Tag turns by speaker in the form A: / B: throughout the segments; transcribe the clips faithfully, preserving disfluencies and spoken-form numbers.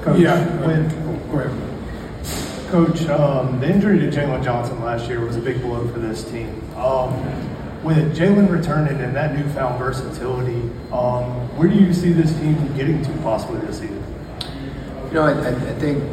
A: Coach,
B: Yeah.
A: when,
B: Go ahead.
A: Coach, um, the injury to Jalen Johnson last year was a big blow for this team. Um, with Jalen returning and that newfound versatility, um, where do you see this team getting to possibly this season?
C: You know, I, I think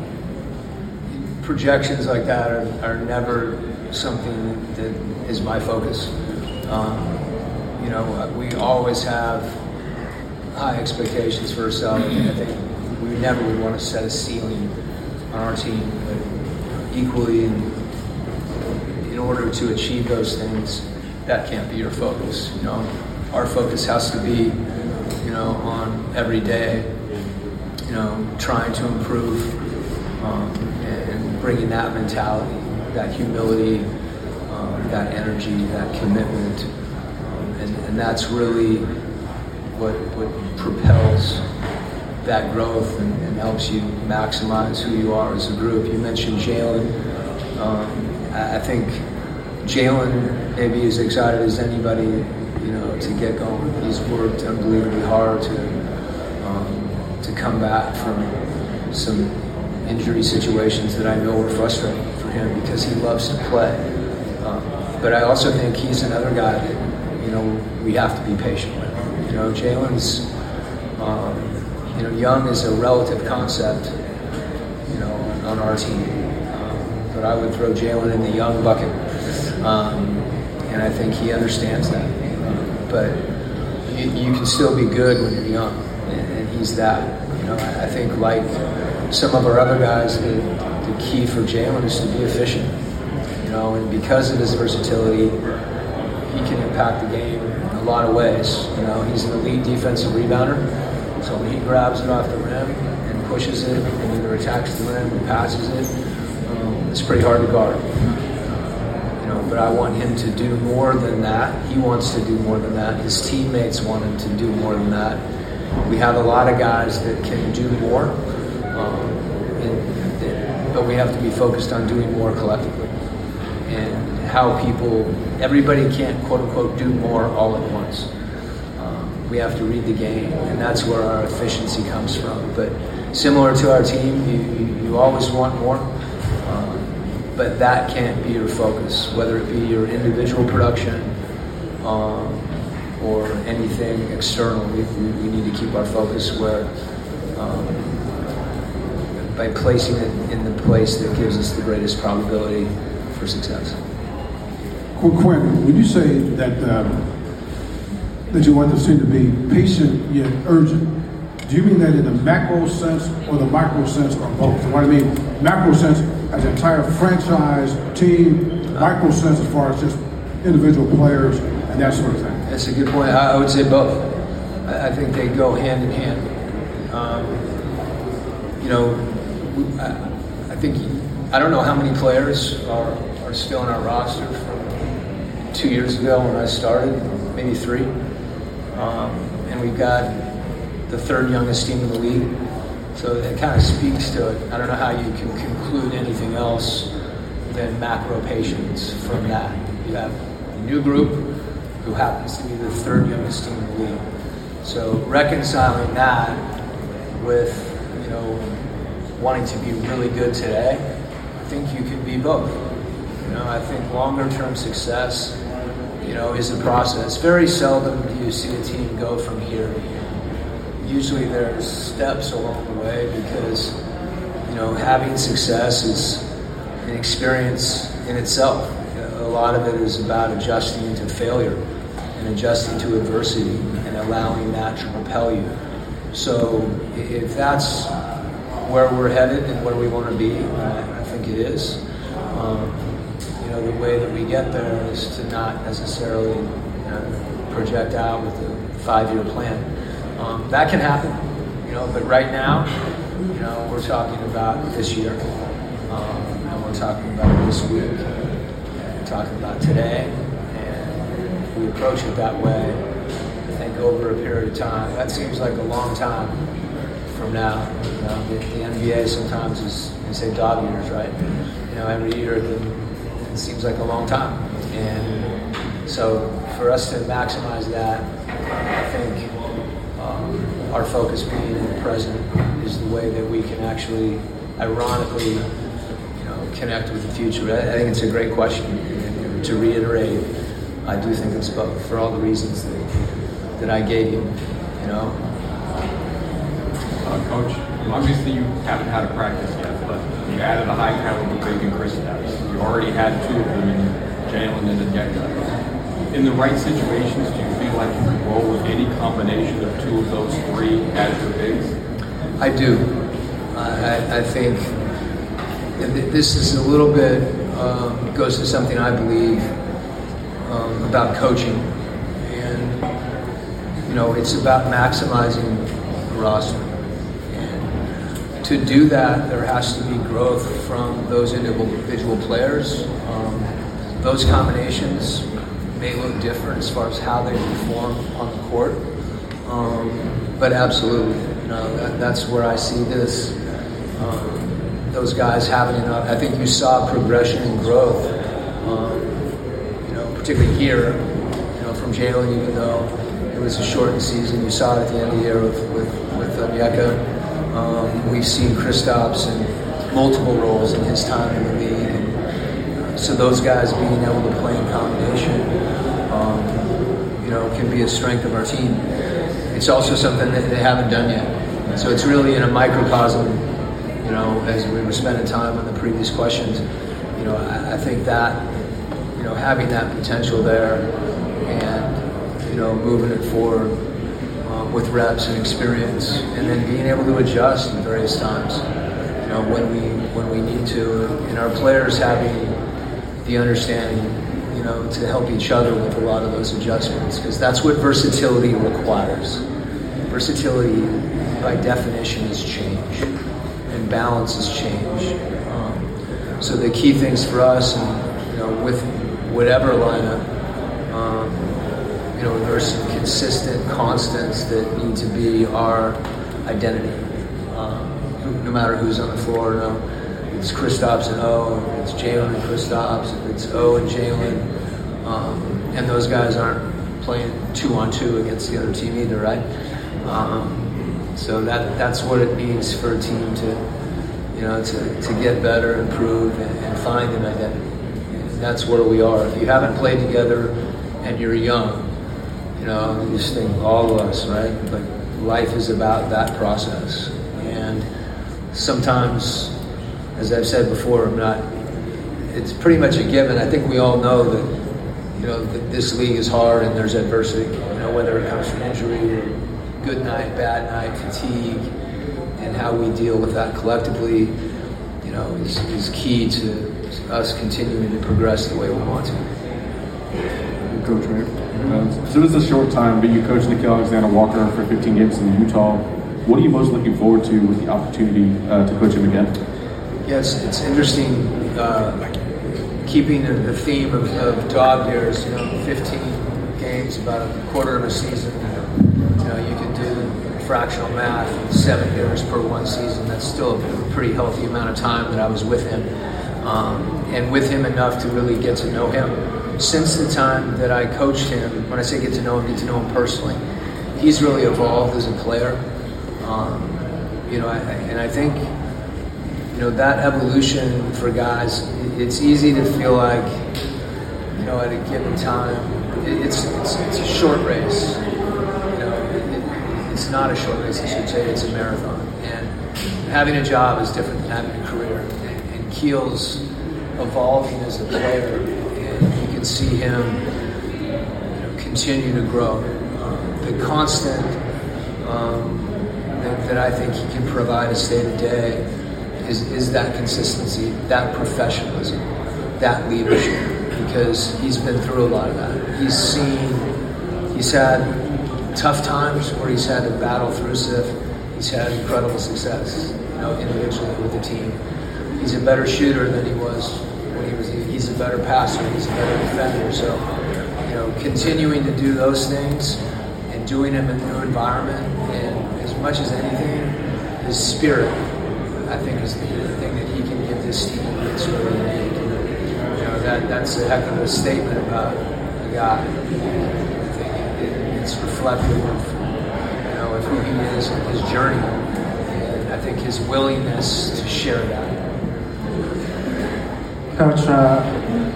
C: projections like that are, are never something that is my focus. Um, you know, we always have high expectations for ourselves. I think we never would want to set a ceiling on our team, but equally, in, in order to achieve those things, that can't be your focus. You know, our focus has to be, you know, on every day, you know, trying to improve um, and bringing that mentality, that humility, um, that energy, that commitment, um, and, and that's really what what propels that growth and, and helps you maximize who you are as a group. You mentioned Jalen. Um, I, I think Jalen may be as excited as anybody, you know, to get going. He's worked unbelievably hard to um, to come back from some injury situations that I know were frustrating for him because he loves to play. Um, but I also think he's another guy that, you know, we have to be patient with. You know, Jalen's, um, you know, young is a relative concept, you know, on our team. Um, but I would throw Jalen in the young bucket. Um, and I think he understands that. Um, but you, you can still be good when you're young, and, and he's that. You know, I, I think like some of our other guys, the, the key for Jalen is to be efficient. You know, and because of his versatility, he can impact the game in a lot of ways. You know, he's an elite defensive rebounder, so when he grabs it off the rim and pushes it, and either attacks the rim and passes it, um, it's pretty hard to guard. You know, but I want him to do more than that. He wants to do more than that. His teammates want him to do more than that. We have a lot of guys that can do more, um, and, and, but we have to be focused on doing more collectively. And how people, everybody can't quote unquote do more all at once. Um, we have to read the game, and that's where our efficiency comes from. But similar to our team, you, you, you always want more, um, but that can't be your focus, whether it be your individual production um, or anything external. We, we need to keep our focus where, um, by placing it in the place that gives us the greatest probability for success.
B: Quinn, when you say that um, that you want this team to be patient yet urgent, do you mean that in the macro sense or the micro sense or both? So what I mean, macro sense as an entire franchise team, micro sense as far as just individual players and that sort of thing.
C: That's a good point. I, I would say both. I, I think they go hand in hand. Um, you know, I, I think I don't know how many players are. are still in our roster from two years ago when I started, maybe three. Um, and we've got the third youngest team in the league. So it kind of speaks to it. I don't know how you can conclude anything else than macro patience from that. You have a new group who happens to be the third youngest team in the league. So reconciling that with, you know, wanting to be really good today, I think you can be both. You know, I think longer-term success, you know, is a process. Very seldom do you see a team go from here to here. Usually there's steps along the way because, you know, having success is an experience in itself. A lot of it is about adjusting to failure and adjusting to adversity and allowing that to propel you. So if that's where we're headed and where we want to be, I, I think it is. Um, You know, the way that we get there is to not necessarily, you know, project out with a five-year plan. Um, that can happen, you know, but right now, you know, we're talking about this year, um, and we're talking about this week, and we're talking about today, and we approach it that way. I think over a period of time, that seems like a long time from now. You know, the, the N B A sometimes is, they say dog years, right? You know, every year the it seems like a long time. And so for us to maximize that, I think um, our focus being in the present is the way that we can actually, ironically, you know, connect with the future. I, I think it's a great question. And to reiterate, I do think it's both for all the reasons that, that I gave you. You know,
D: uh, Coach, obviously you haven't had a practice yet, but you added a high caliber big in Kristaps. You already had two of them in Jalen and Onyeka. In the right situations, do you feel like you can roll with any combination of two of those three as your bigs?
C: I do. I, I think this is a little bit um, goes to something I believe um, about coaching, and you know, it's about maximizing the roster. And to do that, there has to be growth from those individual players. Um, those combinations may look different as far as how they perform on the court, um, but absolutely, you know, that, that's where I see this. Um, those guys having enough. I think you saw progression and growth, um, you know, particularly here, you know, from Jalen, even though it was a shortened season. You saw it at the end of the year with with, with Onyeka. Um, we've seen Kristaps in multiple roles in his time in the league. And so those guys being able to play in combination, um, you know, can be a strength of our team. It's also something that they haven't done yet. So it's really in a microcosm. You know, as we were spending time on the previous questions, you know, I, I think that, you know, having that potential there and, you know, moving it forward um, with reps and experience, and then being able to adjust at various times, you know, when we when we need to, and our players having the understanding, you know, to help each other with a lot of those adjustments, because that's what versatility requires. Versatility, by definition, is change. And balance is change. Um, so the key things for us, and you know, with whatever lineup, um, you know, there's some consistent constants that need to be our identity. Um, no matter who's on the floor, no, it's Kristaps and O, it's Jalen and Kristaps, it's O and Jalen, um, and those guys aren't playing two on two against the other team either, right? Um, So that that's what it means for a team to, you know, to, to get better, improve, and, and find an identity. And that's where we are. If you haven't played together and you're young, you know, you just think all of us, right? But life is about that process. And sometimes, as I've said before, I'm not. It's pretty much a given. I think we all know that, you know, that this league is hard and there's adversity. You know, whether it comes from injury or good night, bad night, fatigue, and how we deal with that collectively, you know, is, is key to us continuing to progress the way we want to.
D: Coach Ray, uh, so this is a short time, but you coached Nickeil Alexander-Walker for fifteen games in Utah. What are you most looking forward to with the opportunity uh, to coach him again?
C: Yeah, it's, it's interesting, uh, keeping the, the theme of, of dog years, you know, fifteen games, about a quarter of a season. You know, you can do fractional math, seven years per one season. That's still a pretty healthy amount of time that I was with him. Um, and with him enough to really get to know him. Since the time that I coached him, when I say get to know him, get to know him personally, he's really evolved as a player. Um, you know, I, and I think, you know, that evolution for guys, it's easy to feel like, you know, at a given time, it's, it's, it's a short race. It's not a short race, I should say. It's a marathon. And having a job is different than having a career. And, and Keel's evolving as a player, and you can see him, you know, continue to grow. Um, the constant um, that, that I think he can provide us day to day is, is that consistency, that professionalism, that leadership, because he's been through a lot of that. He's seen, he's had tough times where he's had to battle through stuff. He's had incredible success, you know, individually with the team. He's a better shooter than he was when he was. He's a better passer. He's a better defender. So, you know, continuing to do those things and doing them in a new environment, and as much as anything, his spirit, I think, is the, the thing that he can give this team. It's really unique. And, you know, that that's a heck of a statement about a guy. It's reflective of, you know, know, of who he is and his journey. And I think his willingness to share that.
E: Coach, uh,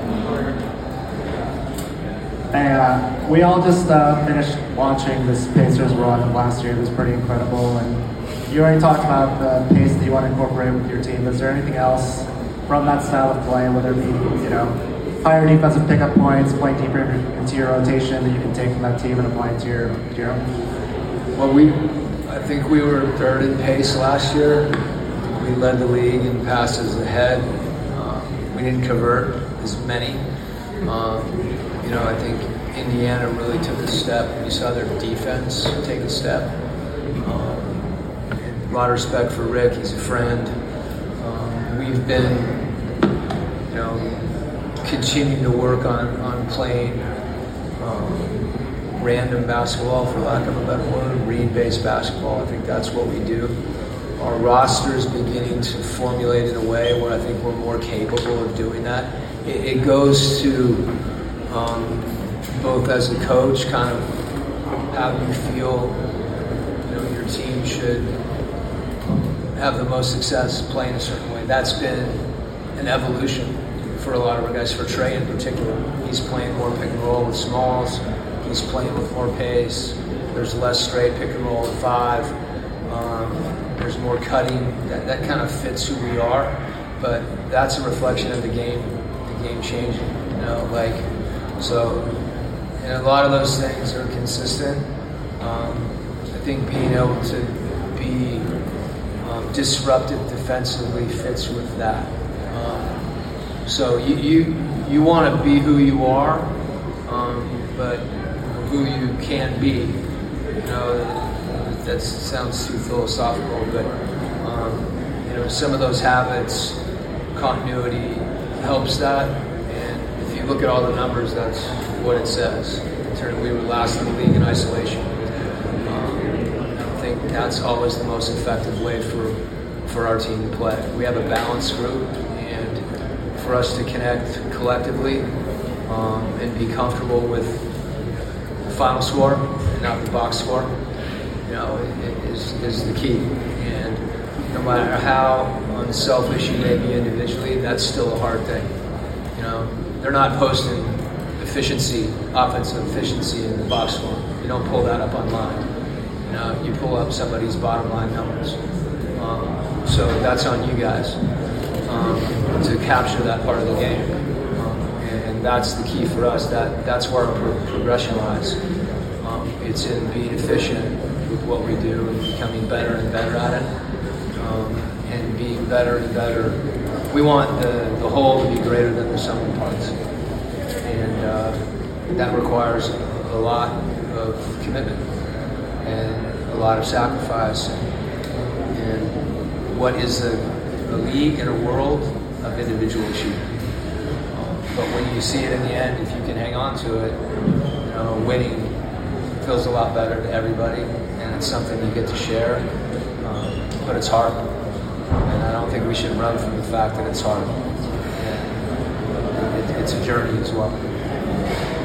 E: hey, uh, we all just uh, finished watching this Pacers run last year. It was pretty incredible. And you already talked about the pace that you want to incorporate with your team. Is there anything else from that style of play, whether it be, you know, higher defensive pickup points, playing deeper into your rotation that you can take from that team and apply it to your, to your own?
C: Well, we, I think we were third in pace last year. We led the league in passes ahead. Um, we didn't convert as many. Um, you know, I think Indiana really took a step. You saw their defense take a step. Um, a lot of respect for Rick. He's a friend. Um, we've been, you know, continuing to work on, on playing um, random basketball, for lack of a better word, read-based basketball. I think that's what we do. Our roster is beginning to formulate in a way where I think we're more capable of doing that. It, it goes to um, both as a coach, kind of how you feel, you know, your team should have the most success playing a certain way. That's been an evolution for a lot of our guys, for Trey in particular. He's playing more pick and roll with smalls. He's playing with more pace. There's less straight pick and roll at five. Um, there's more cutting. That, that kind of fits who we are, but that's a reflection of the game, the game changing. You know, like, so, and a lot of those things are consistent. Um, I think being able to be um, disruptive defensively fits with that. Um, so you you, you want to be who you are, um, but who you can be. You know, that sounds too philosophical, but um, you know, some of those habits, continuity helps that. And if you look at all the numbers, that's what it says. In terms, we were last in the league in isolation. Um, I think that's always the most effective way for for our team to play. We have a balanced group, and for us to connect collectively um, and be comfortable with the final score and not the box score, you know, is is the key. And no matter how unselfish you may be individually, that's still a hard thing. You know, they're not posting efficiency, offensive efficiency in the box score. You don't pull that up online. You know, you pull up somebody's bottom line numbers. Um, so that's on you guys um, to capture that part of the game. Um, and, and that's the key for us. That that's where our pro- progression lies. Um, it's in being efficient with what we do and becoming better and better at it, um, and being better and better. We want the, the whole to be greater than the sum of the parts, and uh, that requires a lot of commitment and a lot of sacrifice. And what is a, a league and a world of individual achievement? Um, but when you see it in the end, if you can hang on to it, you know, winning feels a lot better to everybody, and it's something you get to share, um, but it's hard. And I don't think we should run from the fact that it's hard. And it, it's a journey as well.